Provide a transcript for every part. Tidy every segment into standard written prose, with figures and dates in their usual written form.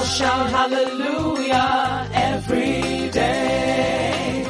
I'll shout hallelujah every day.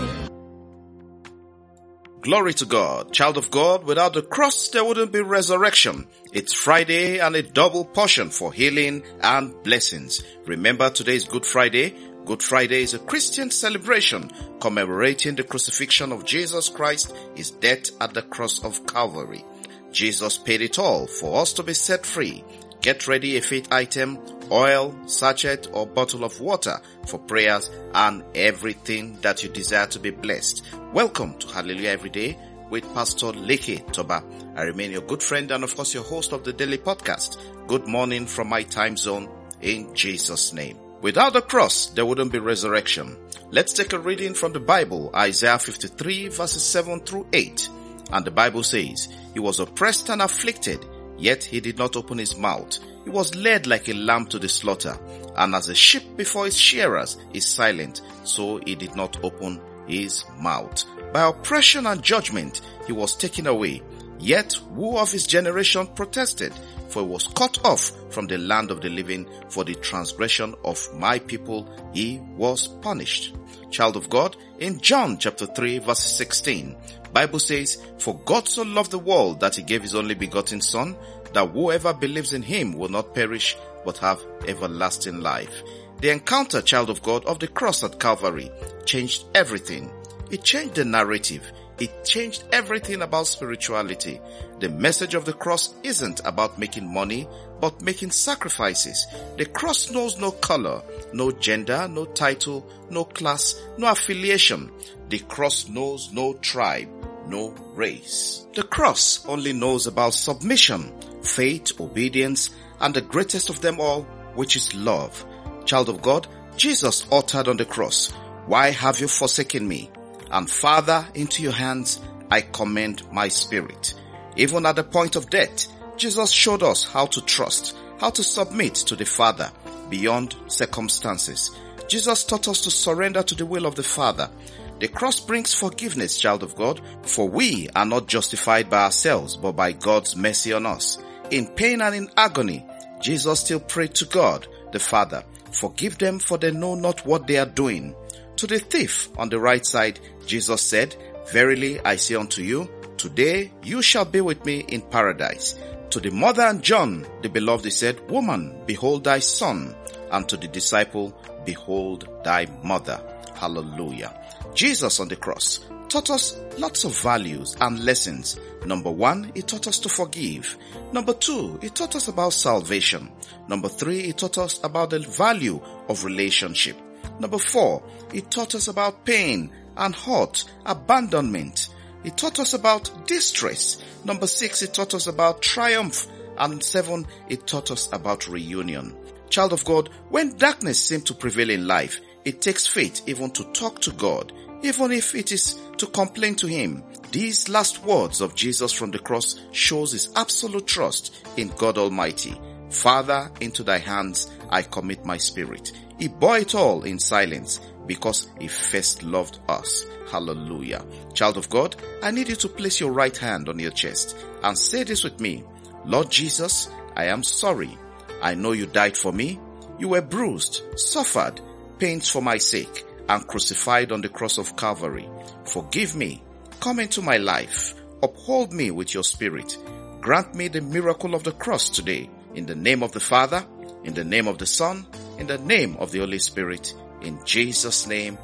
Glory to God. Child of God, without the cross, there wouldn't be resurrection. It's Friday and a double portion for healing and blessings. Remember, today is Good Friday. Good Friday is a Christian celebration commemorating the crucifixion of Jesus Christ, his death at the cross of Calvary. Jesus paid it all for us to be set free. Get ready a faith item, oil, sachet, or bottle of water for prayers and everything that you desire to be blessed. Welcome to Hallelujah Everyday with Pastor Leke Toba. I remain your good friend and of course your host of the daily podcast. Good morning from my time zone in Jesus' name. Without the cross, there wouldn't be resurrection. Let's take a reading from the Bible, Isaiah 53 verses 7 through 8. And the Bible says, He was oppressed and afflicted, yet he did not open his mouth. He was led like a lamb to the slaughter, and as a sheep before his shearers is silent, so he did not open his mouth. By oppression and judgment he was taken away. Yet who of his generation protested? For he was cut off from the land of the living. For the transgression of my people he was punished. Child of God, in John chapter 3 verse 16, Bible says, For God so loved the world that he gave his only begotten Son, that whoever believes in him will not perish but have everlasting life. The encounter, child of God, of the cross at Calvary changed everything. It changed the narrative. It changed everything about spirituality. The message of the cross isn't about making money, but making sacrifices. The cross knows no color, no gender, no title, no class, no affiliation. The cross knows no tribe, no race. The cross only knows about submission, faith, obedience, and the greatest of them all, which is love. Child of God, Jesus uttered on the cross, Why have you forsaken me? And Father, into your hands I commend my spirit. Even at the point of death, Jesus showed us how to trust, how to submit to the Father beyond circumstances. Jesus taught us to surrender to the will of the Father. The cross brings forgiveness, child of God, for we are not justified by ourselves, but by God's mercy on us. In pain and in agony, Jesus still prayed to God, the Father, Forgive them, for they know not what they are doing. To the thief on the right side, Jesus said, Verily I say unto you, today you shall be with me in paradise. To the mother and John, the beloved, he said, Woman, behold thy son. And to the disciple, Behold thy mother. Hallelujah. Jesus on the cross taught us lots of values and lessons. Number 1, he taught us to forgive. Number 2, he taught us about salvation. Number 3, he taught us about the value of relationship. Number 4, he taught us about pain and hurt, abandonment. He taught us about distress. Number 6, he taught us about triumph. And 7, he taught us about reunion. Child of God, when darkness seems to prevail in life, it takes faith even to talk to God, even if it is to complain to Him. These last words of Jesus from the cross shows his absolute trust in God Almighty. Father, into thy hands I commit my spirit. He bore it all in silence because he first loved us. Hallelujah. Child of God, I need you to place your right hand on your chest and say this with me. Lord Jesus, I am sorry. I know you died for me. You were bruised, suffered, pains for my sake, and crucified on the cross of Calvary. Forgive me. Come into my life. Uphold me with your spirit. Grant me the miracle of the cross today. In the name of the Father, in the name of the Son, in the name of the Holy Spirit, in Jesus' name,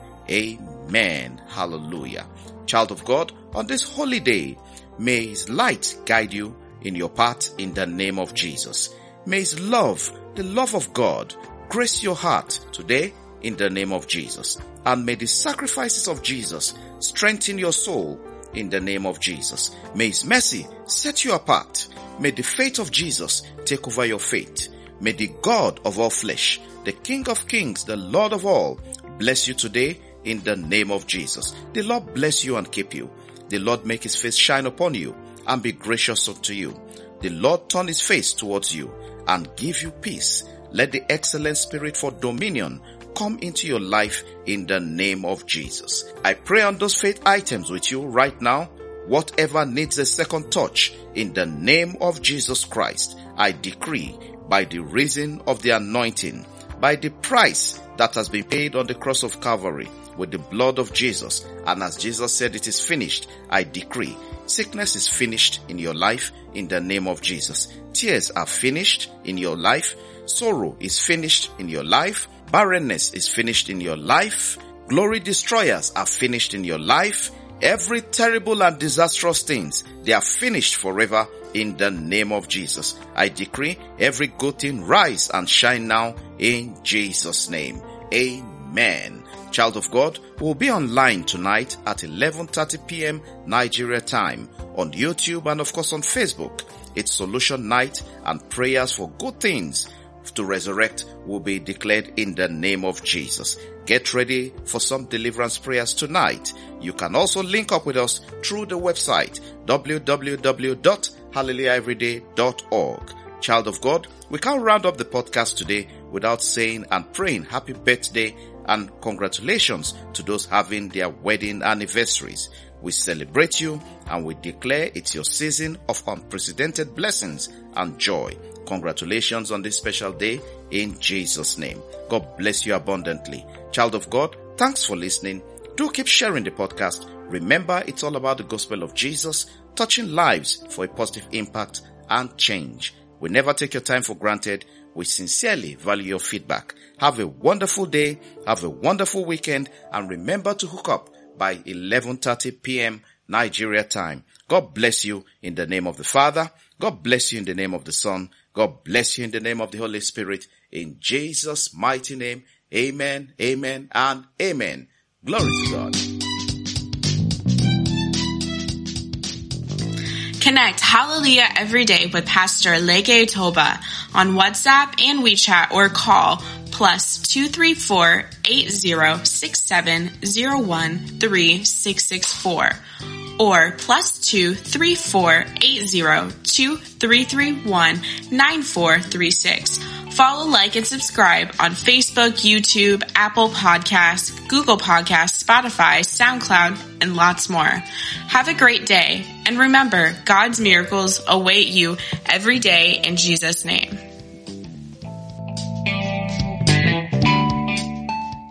amen. Hallelujah. Child of God, on this holy day, may His light guide you in your path in the name of Jesus. May His love, the love of God, grace your heart today in the name of Jesus. And may the sacrifices of Jesus strengthen your soul in the name of Jesus. May His mercy set you apart. May the faith of Jesus take over your faith. May the God of all flesh, the King of kings, the Lord of all, bless you today in the name of Jesus. The Lord bless you and keep you. The Lord make His face shine upon you and be gracious unto you. The Lord turn His face towards you and give you peace. Let the excellent spirit for dominion come into your life in the name of Jesus. I pray on those faith items with you right now. Whatever needs a second touch, in the name of Jesus Christ, I decree by the reason of the anointing, by the price that has been paid on the cross of Calvary with the blood of Jesus. And as Jesus said, it is finished, I decree, sickness is finished in your life in the name of Jesus. Tears are finished in your life. Sorrow is finished in your life. Barrenness is finished in your life. Glory destroyers are finished in your life. Every terrible and disastrous things, they are finished forever in the name of Jesus. I decree every good thing rise and shine now in Jesus' name. Amen. Child of God, we'll be online tonight at 11:30 p.m. Nigeria time on YouTube and of course on Facebook. It's Solution Night and prayers for good things to resurrect will be declared in the name of Jesus. Get ready for some deliverance prayers tonight. You can also link up with us through the website www.hallelujaheveryday.org. Child of God, we can't round up the podcast today without saying and praying happy birthday and congratulations to those having their wedding anniversaries. We celebrate you and we declare it's your season of unprecedented blessings and joy. Congratulations on this special day in Jesus' name. God bless you abundantly. Child of God, thanks for listening. Do keep sharing the podcast. Remember, it's all about the gospel of Jesus, touching lives for a positive impact and change. We never take your time for granted. We sincerely value your feedback. Have a wonderful day. Have a wonderful weekend. And remember to hook up by 11:30 p.m. Nigeria time. God bless you in the name of the Father. God bless you in the name of the Son. God bless you in the name of the Holy Spirit. In Jesus' mighty name, amen, amen, and amen. Glory to God. Connect Hallelujah every day with Pastor Lege Toba on WhatsApp and WeChat or call +234 8067013664 or +234 8023319436. Follow, like, and subscribe on Facebook, YouTube, Apple Podcasts, Google Podcasts, Spotify, SoundCloud, and lots more. Have a great day, and remember, God's miracles await you every day in Jesus' name.